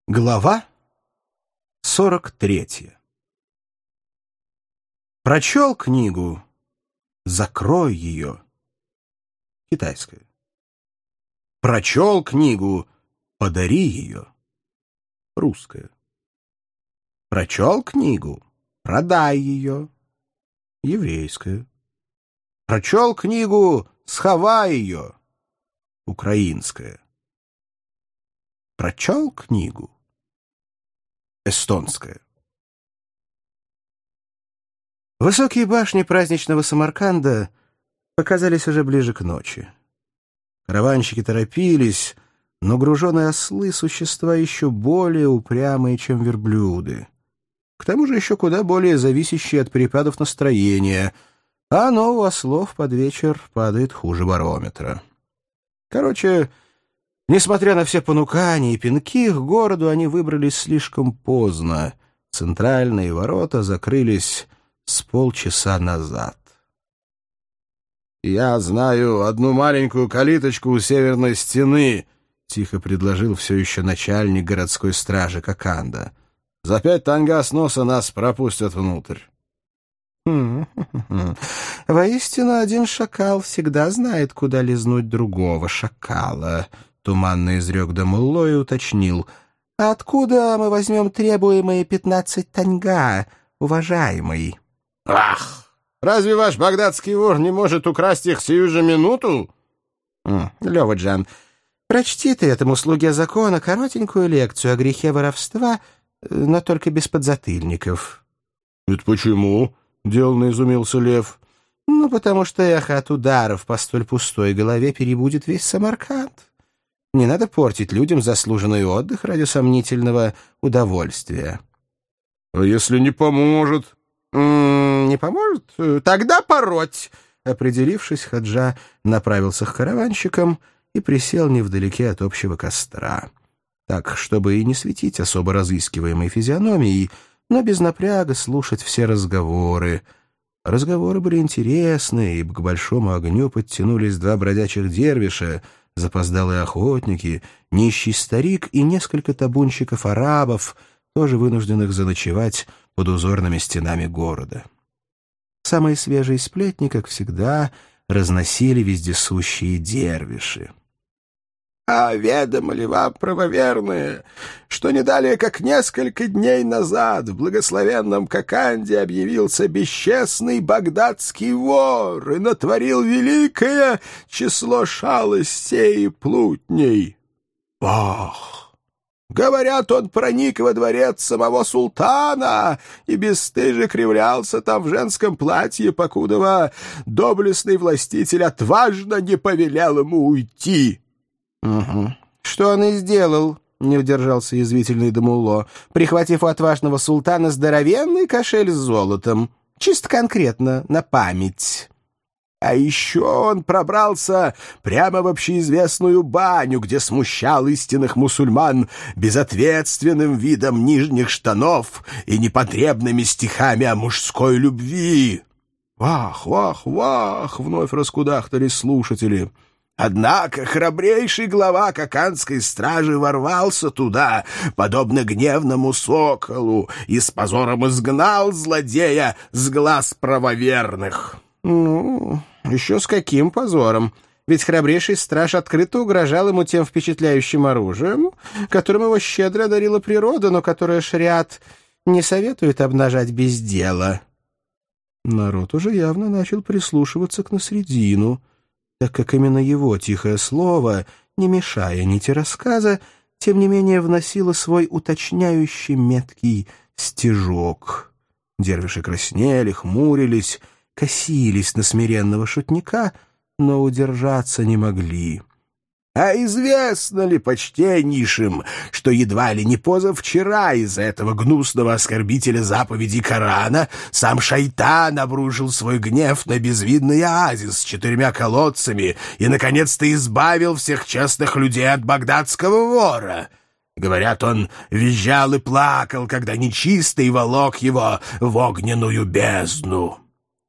Глава 43. Прочел книгу, закрой ее. Китайская. Прочел книгу, подари ее. Русская. Прочел книгу, продай ее. Еврейская. Прочел книгу, сховай ее. Украинская. Прочел книгу. Эстонская. Высокие башни праздничного Самарканда показались уже ближе к ночи. Караванщики торопились, но груженые ослы — существа еще более упрямые, чем верблюды. К тому же еще куда более зависящие от перепадов настроения, а оно у ослов под вечер падает хуже барометра. Короче, несмотря на все понукания и пинки, к городу они выбрались слишком поздно. Центральные ворота закрылись с полчаса назад. «Я знаю одну маленькую калиточку у северной стены», — тихо предложил все еще начальник городской стражи Коканда. «За 5 танга с носа нас пропустят внутрь». «Воистину, один шакал всегда знает, куда лизнуть другого шакала», — туманно изрек Дамулло и уточнил. «А откуда мы возьмем требуемые 15 танга, уважаемый?» «Ах! Разве ваш багдадский вор не может украсть их сию же минуту?» «Лёва-джан, прочти ты этому слуге закона коротенькую лекцию о грехе воровства, но только без подзатыльников». «Это почему?» — деланно изумился Лев. «Ну, потому что эхо от ударов по столь пустой голове перебудет весь Самарканд. Не надо портить людям заслуженный отдых ради сомнительного удовольствия». «А если не поможет?» «Не поможет? Тогда пороть!» Определившись, Хаджа направился к караванщикам и присел невдалеке от общего костра. Так, чтобы и не светить особо разыскиваемой физиономией, но без напряга слушать все разговоры. Разговоры были интересные, ибо к большому огню подтянулись 2 бродячих дервиша, запоздалые охотники, нищий старик и несколько табунщиков-арабов, тоже вынужденных заночевать под узорными стенами города. Самые свежие сплетни, как всегда, разносили вездесущие дервиши. «А ведомо ли вам, правоверные, что не далее, как несколько дней назад в благословенном Коканде объявился бесчестный багдадский вор и натворил великое число шалостей и плутней? Ах! Говорят, он проник во дворец самого султана и бесстыже кривлялся там в женском платье, покудова доблестный властитель отважно не повелел ему уйти». «Угу. Что он и сделал», — не удержался язвительный Дамулло, прихватив у отважного султана здоровенный кошель с золотом. Чисто конкретно, на память. А еще он пробрался прямо в общеизвестную баню, где смущал истинных мусульман безответственным видом нижних штанов и непотребными стихами о мужской любви. «Вах, вах, вах!» — вновь раскудахтали слушатели. Однако храбрейший глава коканской стражи ворвался туда, подобно гневному соколу, и с позором изгнал злодея с глаз правоверных. «Ну, еще с каким позором? Ведь храбрейший страж открыто угрожал ему тем впечатляющим оружием, которым его щедро одарила природа, но которое шариат не советует обнажать без дела». Народ уже явно начал прислушиваться к Насреддину, так как именно его тихое слово, не мешая нити рассказа, тем не менее вносило свой уточняющий меткий стежок. Дервиши краснели, хмурились, косились на смиренного шутника, но удержаться не могли. «А известно ли почтеннейшим, что едва ли не позавчера из-за этого гнусного оскорбителя заповедей Корана сам шайтан обрушил свой гнев на безвидный оазис с 4 колодцами и, наконец-то, избавил всех честных людей от багдадского вора? Говорят, он визжал и плакал, когда нечистый волок его в огненную бездну.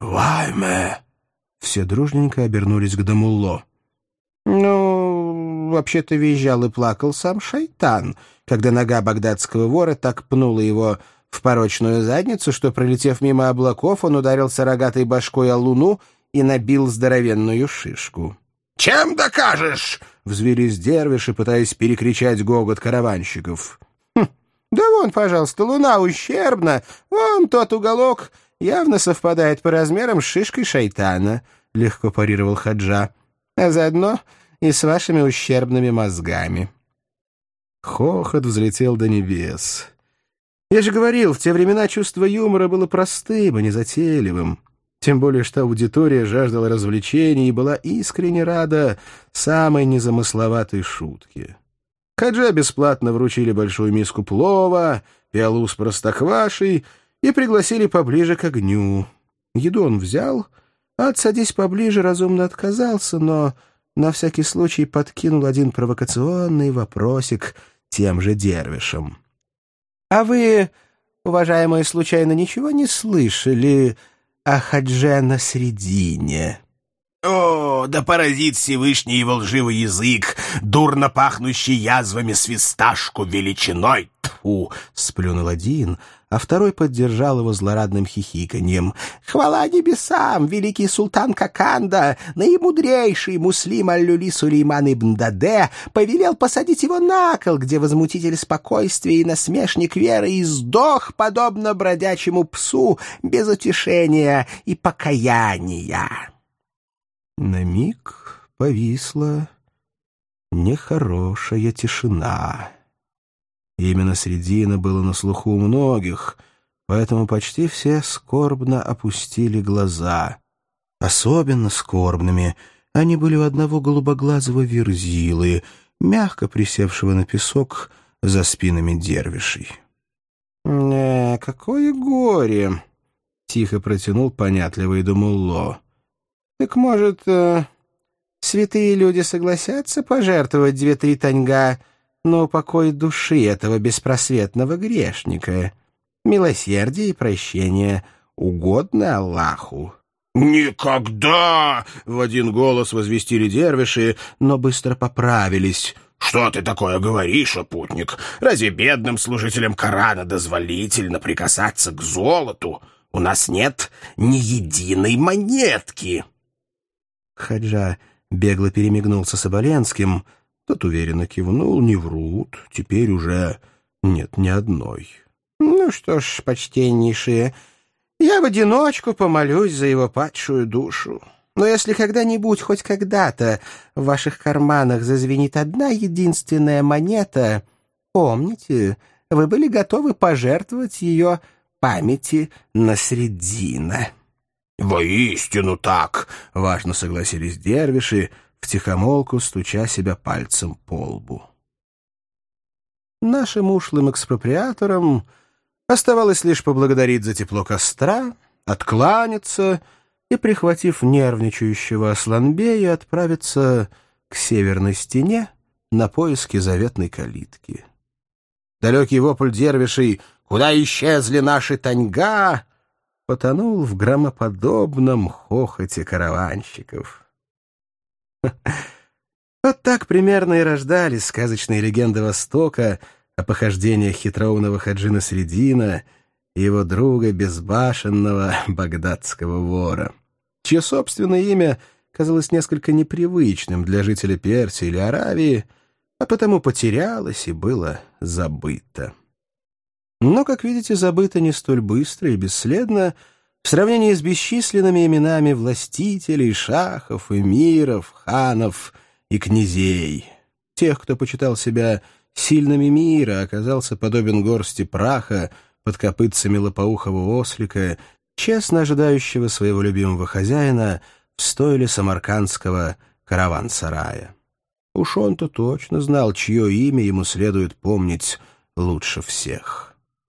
Вайме!» Все дружненько обернулись к Дамулло. «Ну, вообще-то визжал и плакал сам шайтан, когда нога багдадского вора так пнула его в порочную задницу, что, пролетев мимо облаков, он ударился рогатой башкой о луну и набил здоровенную шишку. «Чем докажешь?» — взвелись дервиши, пытаясь перекричать гогот караванщиков. «Да вон, пожалуйста, луна ущербна. Вон тот уголок явно совпадает по размерам с шишкой шайтана», — легко парировал Хаджа. «А заодно и с вашими ущербными мозгами». Хохот взлетел до небес. Я же говорил, в те времена чувство юмора было простым и незатейливым. Тем более, что аудитория жаждала развлечений и была искренне рада самой незамысловатой шутке. Хаджа бесплатно вручили большую миску плова, пиалу с простоквашей и пригласили поближе к огню. Еду он взял, а от «садись поближе» разумно отказался, но на всякий случай подкинул один провокационный вопросик тем же дервишам. «А вы, уважаемые, случайно ничего не слышали о Хадже Насреддине?» «О, да поразит Всевышний его лживый язык, дурно пахнущий язвами свисташку величиной!» «Тьфу!» — сплюнул один, а второй поддержал его злорадным хихиканьем. «Хвала небесам! Великий султан Коканда, наимудрейший муслим Аль-Люли Сулейман ибн Даде, повелел посадить его на кол, где возмутитель спокойствия и насмешник веры и сдох, подобно бродячему псу, без утешения и покаяния». На миг повисла нехорошая тишина. Именно Средина было на слуху у многих, поэтому почти все скорбно опустили глаза. Особенно скорбными они были у одного голубоглазого верзилы, мягко присевшего на песок за спинами дервишей. Какое горе!» — тихо протянул понятливый Думулло. «Так, может, святые люди согласятся пожертвовать 2-3 таньга на упокой души этого беспросветного грешника? Милосердие и прощение угодны Аллаху». «Никогда!» — в один голос возвестили дервиши, но быстро поправились. «Что ты такое говоришь, о путник? Разве бедным служителям Корана дозволительно прикасаться к золоту? У нас нет ни единой монетки!» Хаджа бегло перемигнулся с Оболенским. Тот уверенно кивнул. Не врут. Теперь уже нет ни одной. «Ну что ж, почтеннейшие, я в одиночку помолюсь за его падшую душу. Но если когда-нибудь, хоть когда-то, в ваших карманах зазвенит одна единственная монета, помните, вы были готовы пожертвовать ее памяти Насреддина». «Воистину так!» — важно согласились дервиши, втихомолку стуча себя пальцем по лбу. Нашим ушлым экспроприаторам оставалось лишь поблагодарить за тепло костра, откланяться и, прихватив нервничающего Асланбея, отправиться к северной стене на поиски заветной калитки. Далекий вопль дервишей «Куда исчезли наши таньга?» потонул в громоподобном хохоте караванщиков. Вот так примерно и рождались сказочные легенды Востока о похождениях хитроумного Хаджи Насреддина и его друга безбашенного багдадского вора, чье собственное имя казалось несколько непривычным для жителя Персии или Аравии, а потому потерялось и было забыто. Но, как видите, забыто не столь быстро и бесследно в сравнении с бесчисленными именами властителей, шахов, эмиров, ханов и князей. Тех, кто почитал себя сильными мира, оказался подобен горсти праха под копытцами лопоухого ослика, честно ожидающего своего любимого хозяина в стойле самаркандского караван-сарая. Уж он-то точно знал, чье имя ему следует помнить лучше всех.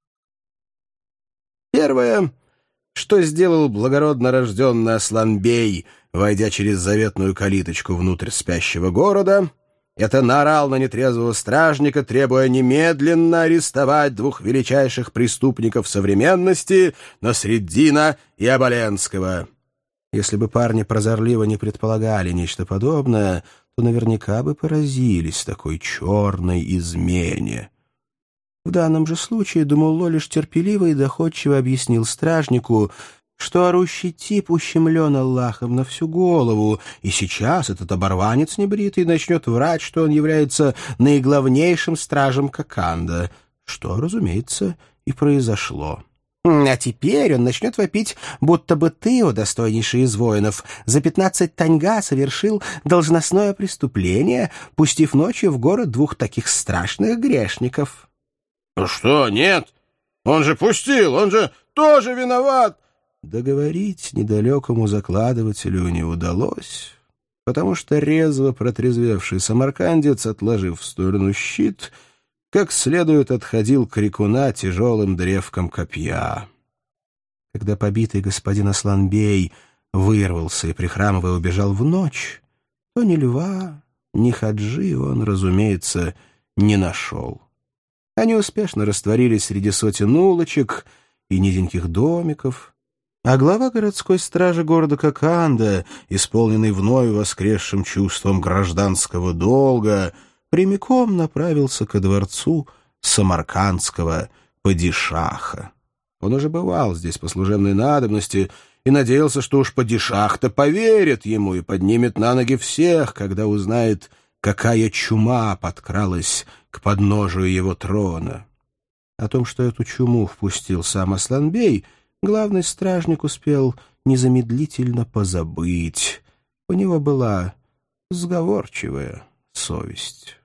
Первое, что сделал благородно рожденный Асланбей, войдя через заветную калиточку внутрь спящего города, это наорал на нетрезвого стражника, требуя немедленно арестовать 2 величайших преступников современности — Насреддина и Оболенского. Если бы парни прозорливо не предполагали нечто подобное, то наверняка бы поразились такой черной измене. В данном же случае Думулло лишь терпеливо и доходчиво объяснил стражнику, что орущий тип ущемлен Аллахом на всю голову, и сейчас этот оборванец небритый начнет врать, что он является наиглавнейшим стражем Коканда, что, разумеется, и произошло. А теперь он начнет вопить, будто бы ты, о достойнейший из воинов, за 15 таньга совершил должностное преступление, пустив ночью в город 2 таких страшных грешников. — Ну что, нет? Он же пустил, он же тоже виноват! Договорить недалекому закладывателю не удалось, потому что резво протрезвевший самаркандец, отложив в сторону щит, как следует отходил крикуна тяжелым древком копья. Когда побитый господин Асланбей вырвался и, прихрамывая, убежал в ночь, то ни льва, ни хаджи он, разумеется, не нашел. Они успешно растворились среди сотен улочек и низеньких домиков, а глава городской стражи города Коканда, исполненный вновь воскресшим чувством гражданского долга, прямиком направился ко дворцу самаркандского падишаха. Он уже бывал здесь по служебной надобности и надеялся, что уж падишах-то поверит ему и поднимет на ноги всех, когда узнает, какая чума подкралась к подножию его трона. О том, что эту чуму впустил сам Асланбей, главный стражник успел незамедлительно позабыть. У него была сговорчивая совесть.